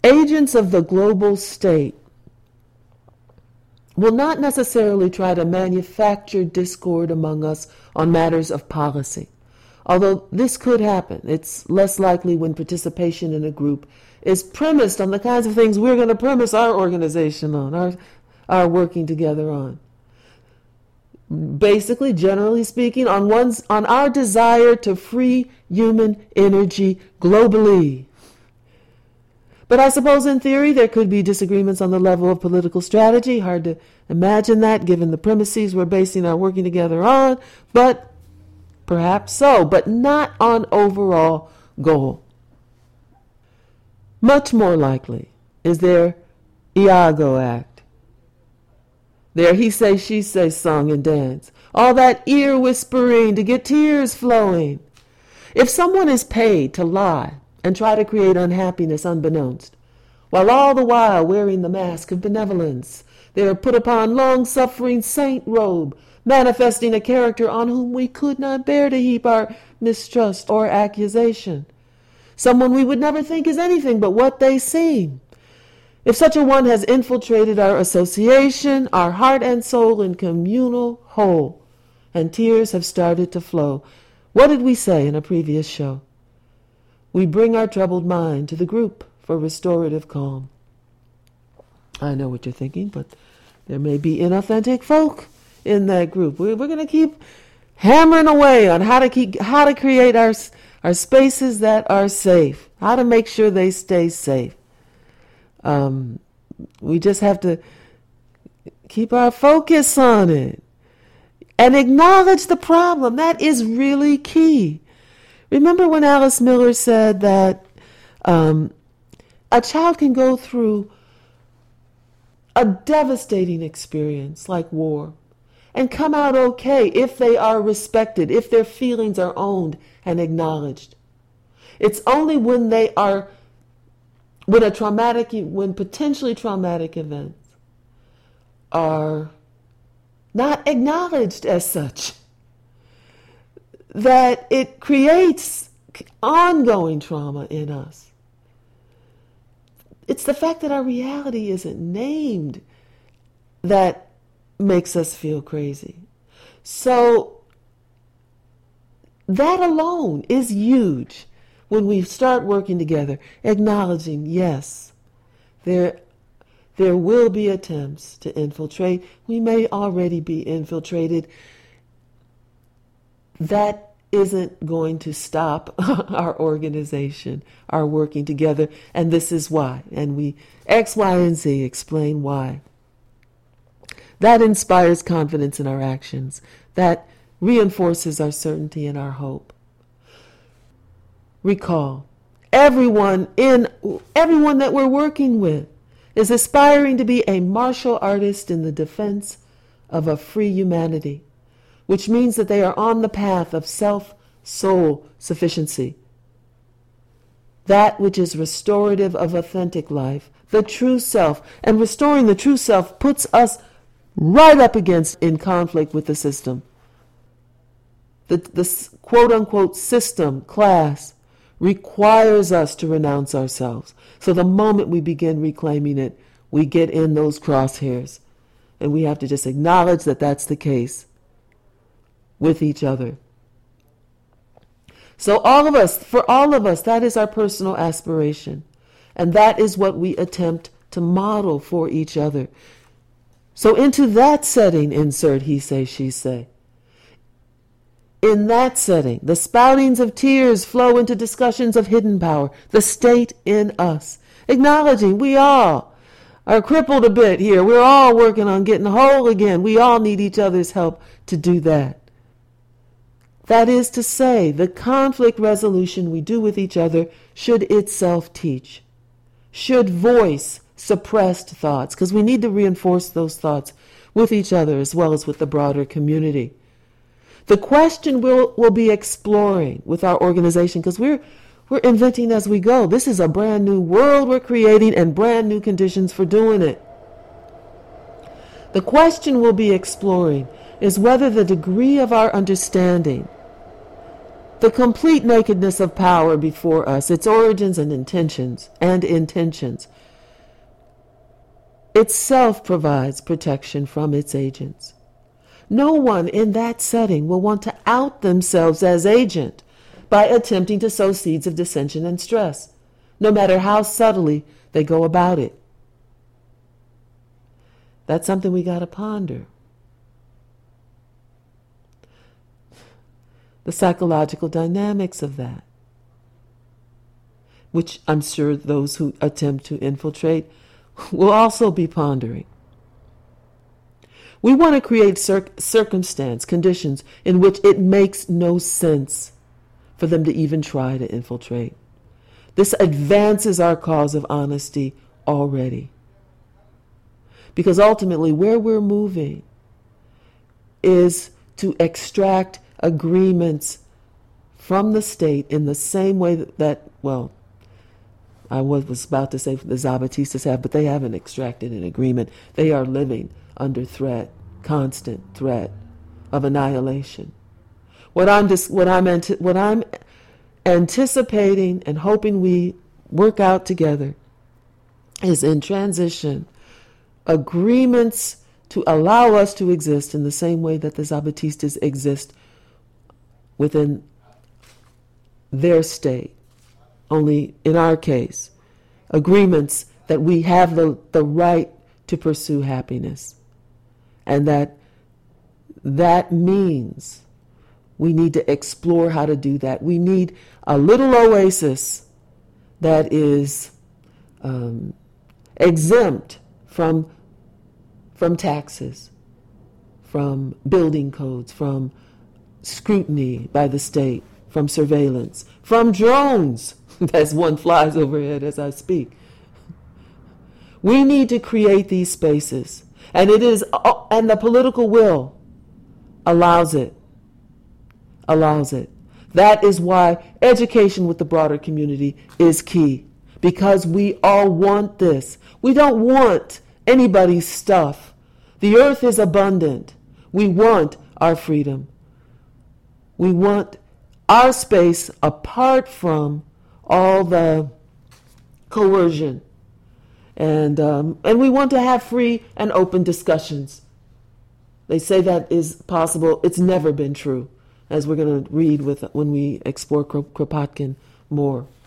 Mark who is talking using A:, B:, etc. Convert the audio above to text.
A: Agents of the global state will not necessarily try to manufacture discord among us on matters of policy. Although this could happen, it's less likely when participation in a group is premised on the kinds of things we're going to premise our organization on, our working together on. Basically, generally speaking, on our desire to free human energy globally. But I suppose in theory there could be disagreements on the level of political strategy. Hard to imagine that given the premises we're basing our working together on, but perhaps so, but not on overall goal. Much more likely is their Iago Act. Their he say, she say song and dance. All that ear whispering to get tears flowing. If someone is paid to lie and try to create unhappiness unbeknownst, while all the while wearing the mask of benevolence, they are put upon long-suffering saint robe, manifesting a character on whom we could not bear to heap our mistrust or accusation. Someone we would never think is anything but what they seem. If such a one has infiltrated our association, our heart and soul in communal whole, and tears have started to flow, what did we say in a previous show? We bring our troubled mind to the group for restorative calm. I know what you're thinking, but there may be inauthentic folk in that group. We're going to keep hammering away on how to create our spaces that are safe, how to make sure they stay safe. We just have to keep our focus on it and acknowledge the problem. That is really key. Remember when Alice Miller said that a child can go through a devastating experience like war and come out okay if they are respected, if their feelings are owned and acknowledged. It's only when when potentially traumatic events are not acknowledged as such, that it creates ongoing trauma in us. It's the fact that our reality isn't named that makes us feel crazy. So that alone is huge when we start working together, acknowledging, yes, there will be attempts to infiltrate. We may already be infiltrated. That isn't going to stop our organization, our working together, and this is why. And we, X, Y, and Z, explain why. That inspires confidence in our actions. That reinforces our certainty and our hope. Recall, everyone that we're working with is aspiring to be a martial artist in the defense of a free humanity, which means that they are on the path of self-soul sufficiency. That which is restorative of authentic life, the true self, and restoring the true self puts us right up against in conflict with the system. The quote-unquote system, class, requires us to renounce ourselves. So the moment we begin reclaiming it, we get in those crosshairs. And we have to just acknowledge that that's the case with each other. So for all of us, that is our personal aspiration. And that is what we attempt to model for each other. So into that setting, insert he say, she say. In that setting, the spoutings of tears flow into discussions of hidden power, the state in us, acknowledging we all are crippled a bit here. We're all working on getting whole again. We all need each other's help to do that. That is to say, the conflict resolution we do with each other should itself teach, should voice suppressed thoughts, because we need to reinforce those thoughts with each other as well as with the broader community. The question we'll be exploring with our organization, because we're inventing as we go. This is a brand new world we're creating and brand new conditions for doing it. The question we'll be exploring is whether the degree of our understanding The complete nakedness of power before us, its origins and intentions, itself provides protection from its agents. No one in that setting will want to out themselves as agent by attempting to sow seeds of dissension and stress, no matter how subtly they go about it. That's something we got to ponder. The psychological dynamics of that, which I'm sure those who attempt to infiltrate will also be pondering. We want to create conditions in which it makes no sense for them to even try to infiltrate. This advances our cause of honesty already. Because ultimately where we're moving is to extract agreements from the state in the same way that I was about to say the Zapatistas have, but they haven't extracted an agreement. They are living under threat, constant threat of annihilation. What I'm anticipating and hoping we work out together is in transition agreements to allow us to exist in the same way that the Zapatistas exist within their state. Only in our case, agreements that we have the right to pursue happiness. And that means we need to explore how to do that. We need a little oasis that is exempt from taxes, from building codes, from scrutiny by the state, from surveillance, from drones, as one flies overhead as I speak. We need to create these spaces, and the political will allows it. That is why education with the broader community is key, because we all want this. We don't want anybody's stuff. The earth is abundant. We want our freedom. We want our space apart from all the coercion. And we want to have free and open discussions. They say that is possible. It's never been true, as we're going to read when we explore Kropotkin more.